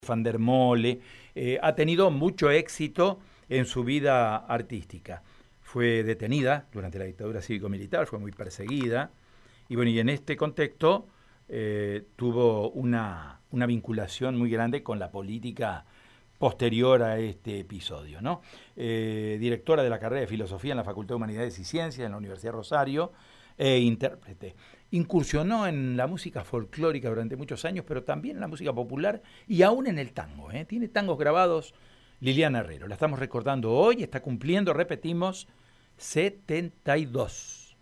Van der Mole, ha tenido mucho éxito en su vida artística. Fue detenida durante la dictadura cívico-militar, fue muy perseguida, y bueno, y en este contexto tuvo una vinculación muy grande con la política posterior a este episodio, ¿no? Directora de la carrera de Filosofía en la Facultad de Humanidades y Ciencias en la Universidad de Rosario, e intérprete. Incursionó en la música folclórica durante muchos años, pero también en la música popular y aún en el tango. Tiene tangos grabados Liliana Herrero. La estamos recordando hoy, está cumpliendo, repetimos, 72.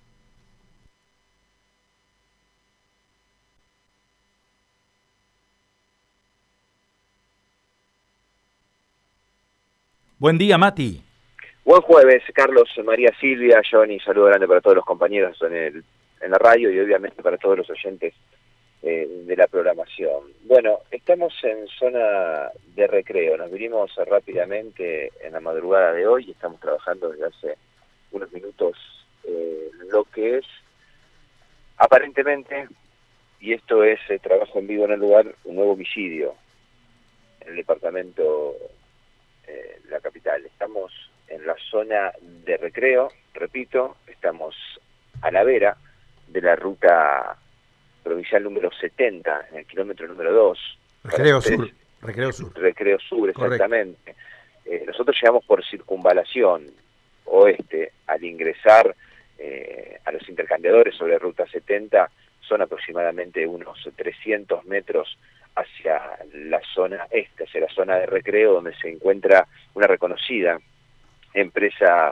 Buen día, Mati. Buen jueves, Carlos, María Silvia, Johnny, saludo grande para todos los compañeros en la radio y obviamente para todos los oyentes de la programación. Bueno, estamos en zona de recreo, nos vinimos rápidamente en la madrugada de hoy y estamos trabajando desde hace unos minutos lo que es aparentemente, y esto es trabajo en vivo en el lugar, un nuevo homicidio en el departamento de la capital. Estamos en la zona de recreo, repito, estamos a la vera de la ruta provincial número 70, en el kilómetro número 2. Recreo Sur. Recreo Sur, exactamente. Nosotros llegamos por circunvalación oeste. Al ingresar a los intercambiadores sobre ruta 70, son aproximadamente unos 300 metros hacia la zona este, hacia la zona de recreo, donde se encuentra una reconocida empresa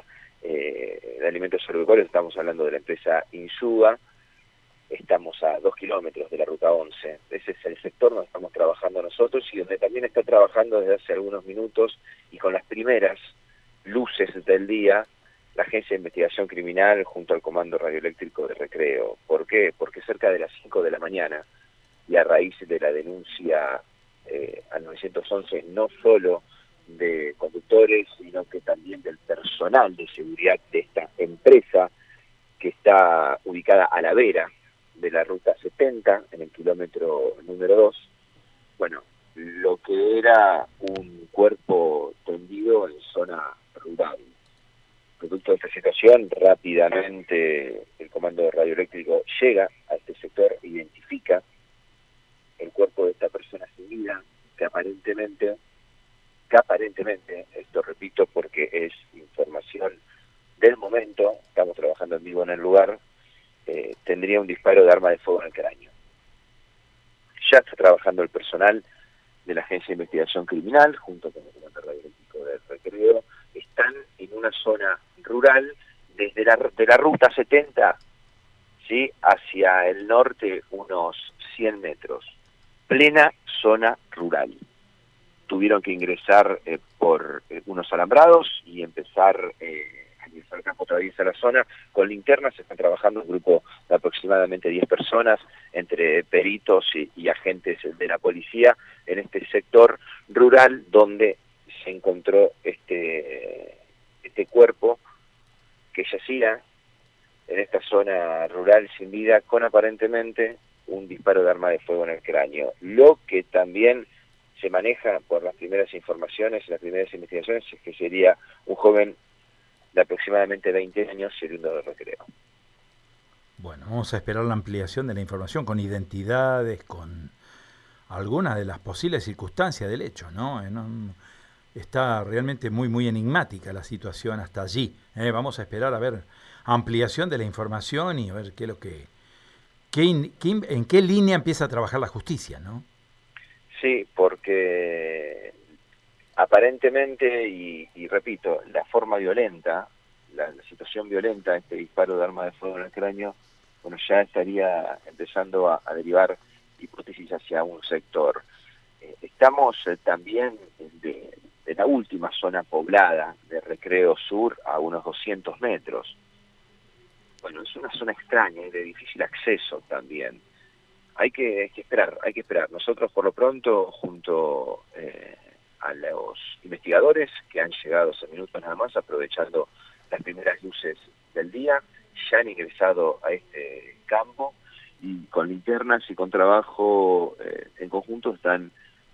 de alimentos agropecuarios. Estamos hablando de la empresa Insúa. Estamos a 2 kilómetros de la ruta 11. Ese es el sector donde estamos trabajando nosotros y donde también está trabajando desde hace algunos minutos y con las primeras luces del día la Agencia de Investigación Criminal junto al Comando Radioeléctrico de Recreo. ¿Por qué? Porque cerca de las 5 de la mañana y a raíz de la denuncia al 911, no solo de conductores, sino que también del personal de seguridad de esta empresa que está ubicada a la vera de la ruta 70, en el kilómetro número 2, bueno, lo que era un cuerpo tendido en zona rural. Producto de esta situación, rápidamente el comando radioeléctrico llega a este sector, identifica el cuerpo de esta persona sin vida, que aparentemente, esto repito porque es información del momento, estamos trabajando en vivo en el lugar, tendría un disparo de arma de fuego en el cráneo. Ya está trabajando el personal de la Agencia de Investigación Criminal, junto con el Comando Radioeléctrico del Recreo, están en una zona rural, desde de la ruta 70, ¿sí?, hacia el norte unos 100 metros, plena zona rural. Tuvieron que ingresar por unos alambrados y empezar a ingresar al campo, atraviesa la zona. Con linternas se están trabajando un grupo de aproximadamente 10 personas, entre peritos y agentes de la policía, en este sector rural donde se encontró este cuerpo que yacía en esta zona rural sin vida, con aparentemente un disparo de arma de fuego en el cráneo. Lo que también se maneja por las primeras informaciones, las primeras investigaciones, es que sería un joven de aproximadamente 20 años saliendo de recreo. Bueno, vamos a esperar la ampliación de la información con identidades, con algunas de las posibles circunstancias del hecho, ¿no? Está realmente muy enigmática la situación hasta allí. Vamos a esperar a ver ampliación de la información y a ver qué es lo en qué línea empieza a trabajar la justicia, ¿no? Sí, porque aparentemente, y repito, la forma violenta, la situación violenta, este disparo de arma de fuego en el cráneo, bueno, ya estaría empezando a derivar hipótesis hacia un sector. Estamos también de la última zona poblada de Recreo Sur, a unos 200 metros. Bueno, es una zona extraña y de difícil acceso también. Hay que esperar. Nosotros, por lo pronto, junto a los investigadores que han llegado hace minutos nada más, aprovechando las primeras luces del día, ya han ingresado a este campo y con linternas y con trabajo en conjunto están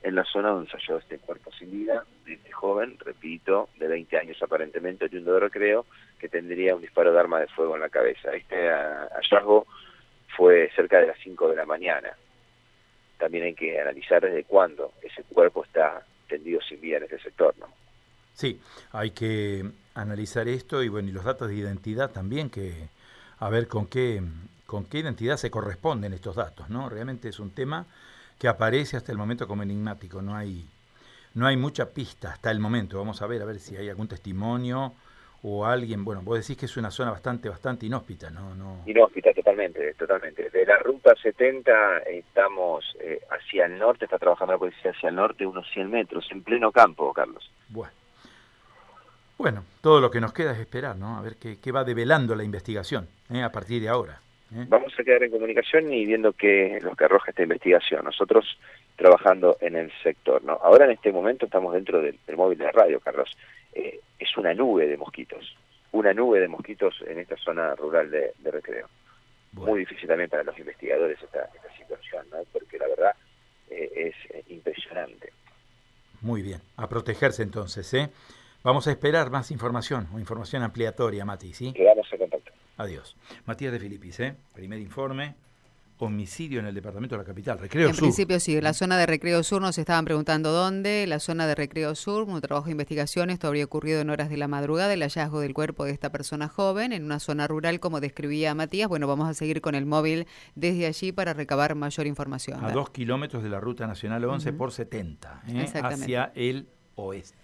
en la zona donde se halló este cuerpo sin vida de este joven, repito, de 20 años aparentemente, oriundo de Recreo, que tendría un disparo de arma de fuego en la cabeza. Este hallazgo fue cerca de las 5 de la mañana. También hay que analizar desde cuándo ese cuerpo está tendido sin vida en ese sector, ¿no? Sí, hay que analizar esto y bueno, y los datos de identidad también, que a ver con qué identidad se corresponden estos datos, ¿no? Realmente es un tema que aparece hasta el momento como enigmático, no hay mucha pista hasta el momento. Vamos a ver si hay algún testimonio o alguien. Bueno, vos decís que es una zona bastante inhóspita, ¿no? Inhóspita, totalmente. De la ruta 70 estamos hacia el norte, está trabajando la policía hacia el norte unos 100 metros, en pleno campo, Carlos. Bueno, todo lo que nos queda es esperar, ¿no? A ver qué va develando la investigación a partir de ahora. Vamos a quedar en comunicación y viendo qué es lo que arroja esta investigación. Nosotros trabajando en el sector, ¿no? Ahora en este momento estamos dentro del móvil de la radio, Carlos. Es una nube de mosquitos en esta zona rural de Recreo. Bueno. Muy difícil también para los investigadores esta situación, ¿no? Porque la verdad es impresionante. Muy bien, a protegerse entonces, ¿eh? Vamos a esperar más información, o información ampliatoria, Mati, ¿sí? Quedamos en contacto. Adiós. Matías de Filipis, primer informe, homicidio en el departamento de la capital, Recreo Sur. En principio sí, la zona de Recreo Sur, nos estaban preguntando dónde, la zona de Recreo Sur, un trabajo de investigación, esto habría ocurrido en horas de la madrugada, el hallazgo del cuerpo de esta persona joven en una zona rural, como describía Matías. Bueno, vamos a seguir con el móvil desde allí para recabar mayor información. A 2 kilómetros de la Ruta Nacional 11 por 70, hacia el oeste.